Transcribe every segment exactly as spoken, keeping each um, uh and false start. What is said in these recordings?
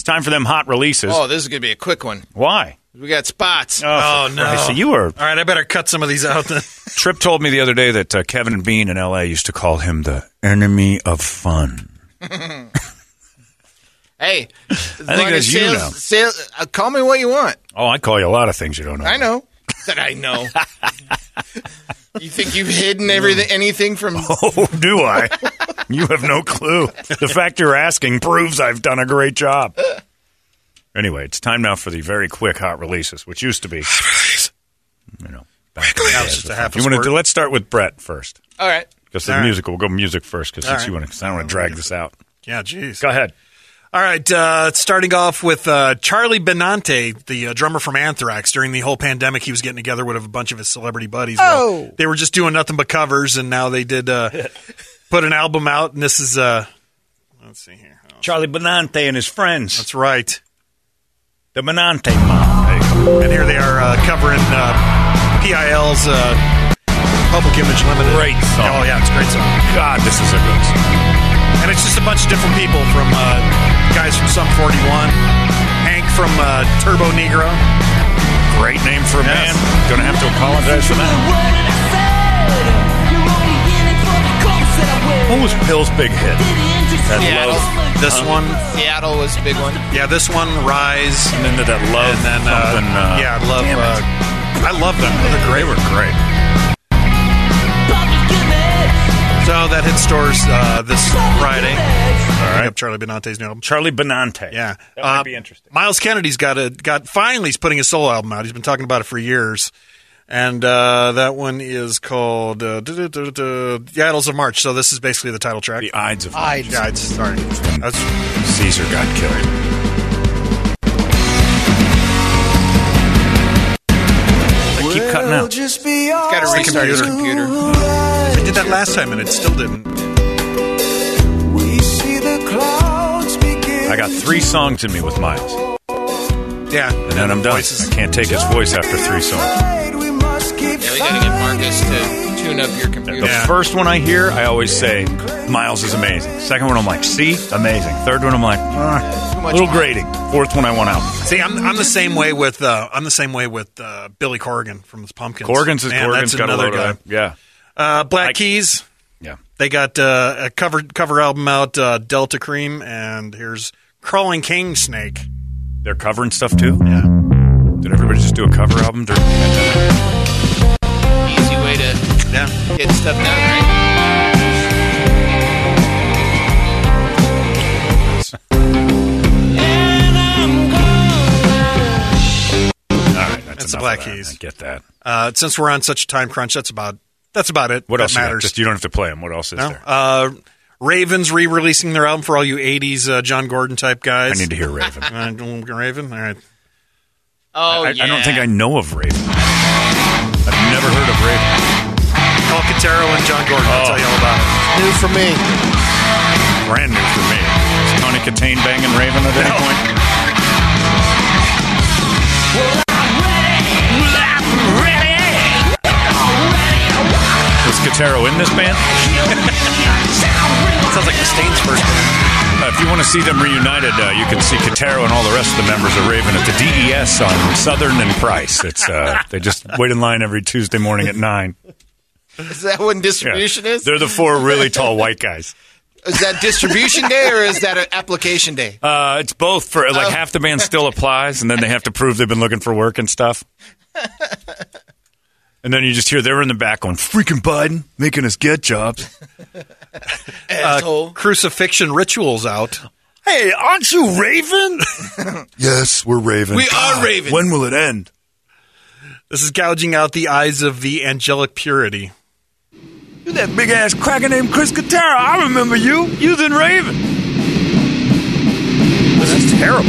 It's time for them hot releases. Oh, this is going to be a quick one. Why? We got spots. Oh, Oh, for no. Christ. So you were. All right, I better cut some of these out then. Tripp told me the other day that uh, Kevin and Bean in L A used to call him the enemy of fun. Hey, I think that's you sales, now. Sales, uh, call me what you want. Oh, I call you a lot of things you don't know. I know that I know. You think you've hidden everything, anything from? Oh, do I? You have no clue. The fact you're asking proves I've done a great job. Anyway, it's time now for the very quick hot releases, which used to be, you know, back in the That days was just of a fun. half a You want to squirt. let's start with Brett first. All right. Because the All right. music, we'll go music first because All since you right. want to, I don't want to drag this out. Yeah, jeez. Go ahead. All right, uh, starting off with uh, Charlie Benante, the uh, drummer from Anthrax. During the whole pandemic, he was getting together with a bunch of his celebrity buddies. Oh. Well, they were just doing nothing but covers, and now they did uh, put an album out, and this is, uh, let's see here. Oh, Charlie Benante and his friends. that's right. The Benante Mob. There you go. And here they are uh, covering uh, P I L's uh, Public Image Limited. Great song. Oh, yeah, it's a great song. God, this is a good song. And it's just a bunch of different people from uh, guys from Sum forty-one, Hank from uh, Turbo Negro. Great name for a Yes. band. Gonna have to apologize for that. What was Pill's big hit? That Seattle. love. This one, Seattle was a big one. yeah, this one, Rise, And then to that love. and then uh, something, uh, yeah, I love. damn it. Uh, I love them. They're great. They were great. So that hit stores uh, this Friday. All right. Up Charlie Benante's new album. Charlie Benante. Yeah, That might Uh, be interesting. Miles Kennedy's got a got finally he's putting a solo album out. He's been talking about it for years, and uh, that one is called uh, duh, duh, duh, duh, The Idols of March. So this is basically the title track. The Ides of Ides. Yeah, it's sorry. That's, Caesar got killed. They keep cutting out. Got to restart his computer. I did that last time and it still didn't. I got three songs in me with Miles. Yeah, And then I'm done. Voices. I can't take his voice after three songs. Yeah, we got to get Marcus to tune up your computer. The Yeah. first one I hear, I always say, Miles is amazing. Second one, I'm like, see? Amazing. Third one, I'm like, ah, a little grating. Fourth one, I want out. See, I'm I'm the same way with uh, I'm the same way with uh, Billy Corgan from the Pumpkins. Corgan's is Man, Corgan's that's got another a load guy. of that. Yeah. Uh, Black I- Keys. Yeah. They got uh, a cover cover album out, uh, Delta Cream, and here's Crawling King Snake. They're covering stuff too? Yeah. Did everybody just do a cover album during the pandemic? Easy way to Yeah. get stuff done, right? All right. That's, That's the enough Black of that. Keys. I get that. Uh, since we're on such a time crunch, that's about that's about it. What that else you got? matters? Just, you don't have to play them. What else is No? there? Uh, Ravens re-releasing their album for all you eighties uh, John Gordon type guys. I need to hear Raven. Uh, Raven. All right. Oh, I, yeah. I don't think I know of Raven. I've never heard of Raven. Paul Cotero and John Gordon. I'll Oh. tell you all about it. New for me. Brand new for me. Is Tony Katane banging Raven at any point? Was Cotero in this band? Sounds like the Stains' first band. Uh, if you want to see them reunited, uh, you can see Cotero and all the rest of the members of Raven at the D E S on Southern and Price. It's uh, they just wait in line every Tuesday morning at nine. Is that when Yeah. distribution is? They're the four really tall white guys. Is that distribution day or is that an application day? Uh, it's both for like Oh. half the band still applies, and then they have to prove they've been looking for work and stuff. And then you just hear they're in the back going, "Freaking Biden making us get jobs." Asshole. Crucifixion Rituals out. Hey, aren't you Raven? Yes, we're Raven. We are Raven. When will it end? This is gouging out the eyes of the angelic purity. You're that big ass cracker named Chris Cotero. I remember you. You was in Raven. This is terrible.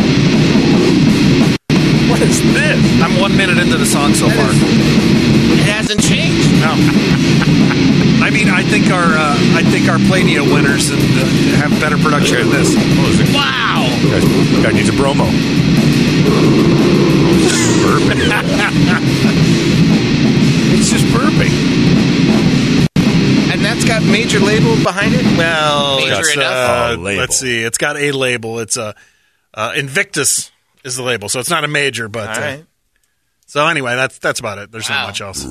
What is this? I'm one minute into the song so far. It hasn't changed. No. I mean, I think our uh, I think our Pladia winners and, uh, have better production than this. What is it? Wow. Guy, guy needs a bromo. Burping. It's just burping. And that's got major label behind it? Well, Major it's, enough? uh, Oh, label. let's see. It's got a label. It's a Uh, Invictus is the label, so it's not a major, but All right. uh, so anyway, that's that's about it. There's Wow. not much else.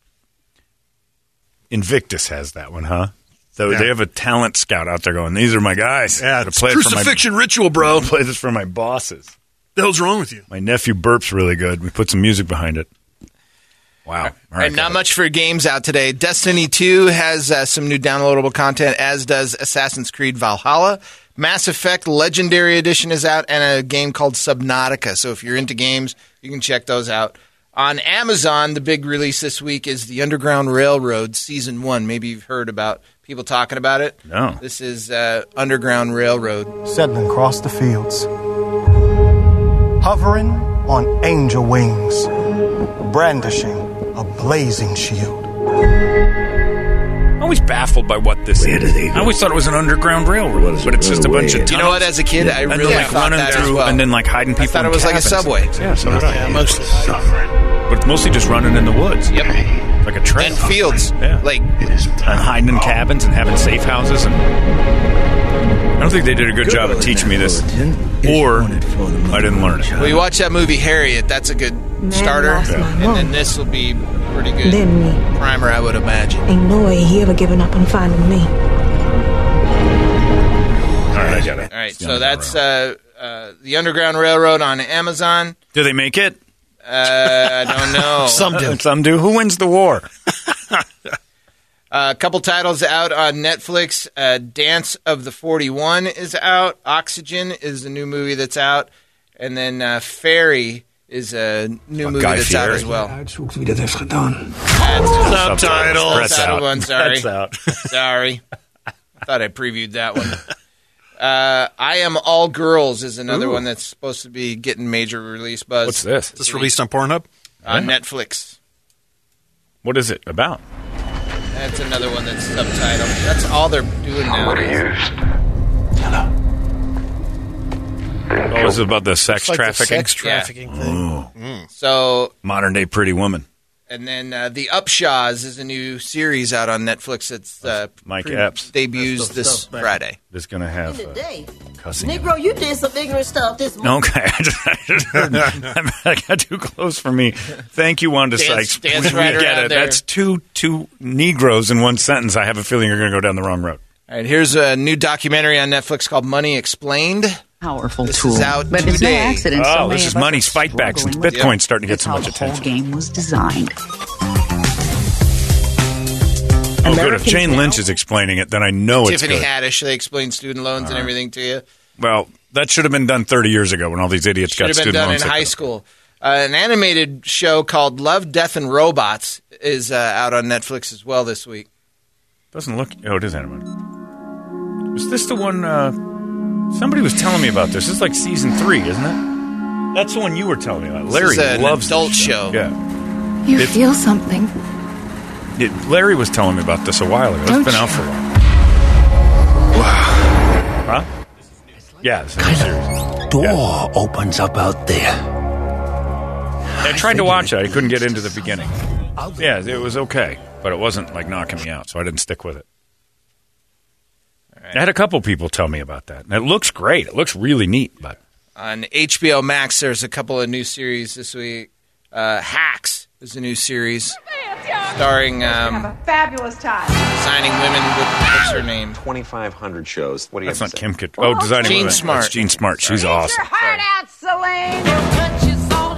Invictus has that one, huh? So Yeah. they have a talent scout out there going, these are my guys. Yeah, to it's play it for my, crucifixion ritual, bro. play this for my bosses. The hell's wrong with you? My nephew Burp's really good. We put some music behind it. Wow. All All right, not Kevin. much for games out today. Destiny two has uh, some new downloadable content, as does Assassin's Creed Valhalla. Mass Effect Legendary Edition is out, and a game called Subnautica. So if you're into games, you can check those out. On Amazon, the big release this week is the Underground Railroad Season one. Maybe you've heard about people talking about it. No. This is uh, Underground Railroad. Settling across the fields, hovering on angel wings, brandishing a blazing shield. I'm always baffled by what this is. I always thought it was an underground railroad, but it's just a bunch of Do you know what? As a kid, I and really then, like thought running that through as well. and then like hiding people. I thought in it was like a cabins. subway. Yeah, so did I. Yeah, mostly. But it's mostly just running in the woods. Yep. Like a trail. And fields. Yeah. Like, And hiding in cabins and having safe houses. And I don't think they did a good job of teaching me this, or I didn't learn it. well, you watch that movie Harriet. That's a good starter. lost my And mom. then this will be pretty good Then me. primer, I would imagine. Ain't no way he ever given up on finding me. All right, I got it. All right, so that's uh, uh, the Underground Railroad on Amazon. Do they make it? Uh, I don't know. Some do. Some do. Who wins the war? Uh, a couple titles out on Netflix. Uh, Dance of the forty-one is out. Oxygen is the new movie that's out. And then uh, Fairy is a new Oh, movie Guy that's out Fieri. as well. Uitzoekt wie dat heeft gedaan. That's Subtitles. Press that out. one, sorry. Press out. Sorry. I thought I previewed that one. Uh, I Am All Girls is another one that's supposed to be getting major release buzz. What's this? Is this released on Pornhub? On Netflix. What is it about? That's another one that's subtitled. That's all they're doing nowadays. Oh, is it about the sex Like the trafficking? sex trafficking thing. So, Modern day Pretty Woman. and then uh, The Upshaws is a new series out on Netflix. It's uh, Mike pre- Epps. debuts this Friday. It's going to have uh, Today, cussing. in it. Negro, you did some ignorant stuff this morning. Okay, I just, I just heard that got too close for me. Thank you, Wanda Dance- Sykes. dance we right get around it. there. That's two two Negroes in one sentence. I have a feeling you're going to go down the wrong road. All right, here's a new documentary on Netflix called Money Explained. Powerful This tool. is out but it's no today. accident. so Oh, many this is of us money's are fight back since struggling with Bitcoin's starting to get That's so how much the whole attention. game was designed. Oh, good. If Americans Jane now- Lynch is explaining it, then I know it's Tiffany good. Haddish, they explain student loans and everything to you. Well, that should have been done thirty years ago when all these idiots Should got have been student done in loans. high school. Uh, an animated show called Love, Death, and Robots is uh, out on Netflix as well this week. Doesn't look. Oh, it is animated. Was this the one? Uh, somebody was telling me about this. This is like season three, isn't it? That's the one you were telling me about. Larry is an loves this adult show. Yeah. You It- feel something. It, Larry was telling me about this a while ago. Don't It's been you? out for a while. Wow. Huh? Yeah, it's a new series. Door Yeah. opens up out there. I tried to watch it. I couldn't get into the beginning. Yeah, it was okay, but it wasn't like knocking me out, so I didn't stick with it. I had a couple people tell me about that, and it looks great. It looks really neat, but On H B O Max, there's a couple of new series this week. Uh, Hacks is a new series starring um, Fabulous time. designing women. With, what's her name? twenty-five hundred shows. What do you that's have not to say? Kim Kit. Oh, designing Jean women. Smart. That's Jean Smart. She's awesome. Heart out, Celine.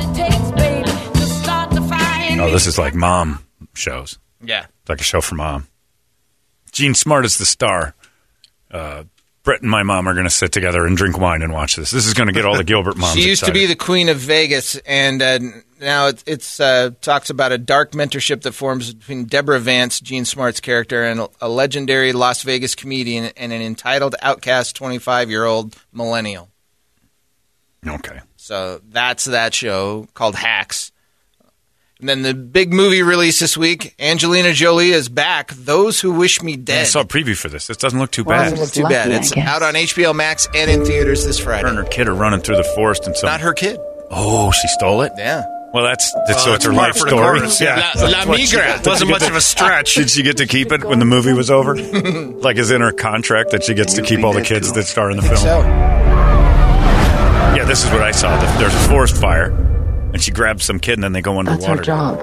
Oh, this is like mom shows. Yeah. It's like a show for mom. Jean Smart is the star. Uh, Brett and my mom are going to sit together and drink wine and watch this. This is going to get all the Gilbert moms She used to be excited. the queen of Vegas, and uh, now it, it's uh, talks about a dark mentorship that forms between Deborah Vance, Jean Smart's character, and a legendary Las Vegas comedian and an entitled outcast twenty-five-year-old millennial. Okay. So that's that show called Hacks. And then the big movie release this week, Angelina Jolie is back. Those Who Wish Me I Dead. saw a preview for this. This doesn't look too Well, bad. Doesn't look too Lucky, bad. I It's guess. out on H B O Max and in theaters this Her and Friday. her kid are running through the forest and some. Not her kid. Oh, she stole it? Yeah. Well, that's, that's so Oh, it's her it's life par for the story. course. Yeah. La, La Migra. Wasn't much of a stretch. Did she get to keep it when the movie was over? Like, is in her contract that she gets to keep all the kids that star in the film? So, Yeah, this is what I saw. There's a forest fire, and she grabs some kid, and then they go underwater. That's her job.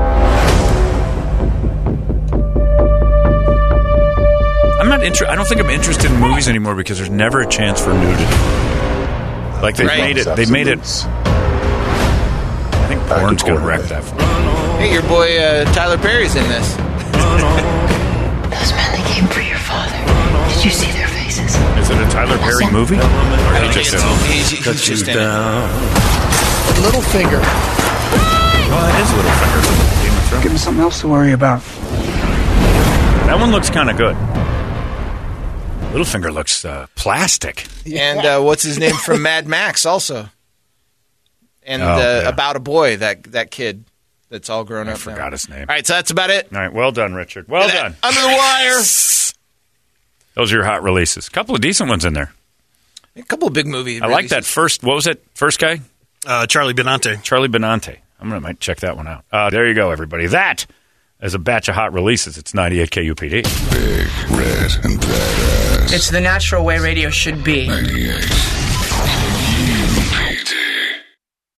I'm not inter- I don't think I'm interested in movies anymore because there's never a chance for nudity. Like they Right. made it. They made it. I think porn's going to wreck that for me. Hey, your boy uh, Tyler Perry's in this. Those men that came for your father. Did you see their faces? Is it a Tyler Perry movie? Or I he don't just think it's, he's, he's cuts just you in it. down? Littlefinger. Oh, it is Littlefinger from Game of Thrones. Give me something else to worry about. That one looks kind of good. Littlefinger looks uh, plastic. And uh, what's his name from Mad Max also. And Oh, uh, yeah. About a Boy, that that kid that's all grown I up forgot now. his name. All right, so that's about it. All right, well done, Richard. Well Get done. that Under the wire. Those are your hot releases. A couple of decent ones in there. A couple of big movies. I like that first. What was it? First guy? Uh, Charlie Benante. Charlie Benante. I'm going to might check that one out. Uh, there you go, everybody. That is a batch of hot releases. It's ninety-eight K U P D. Big, red, and badass. It's the natural way radio should be. ninety-eight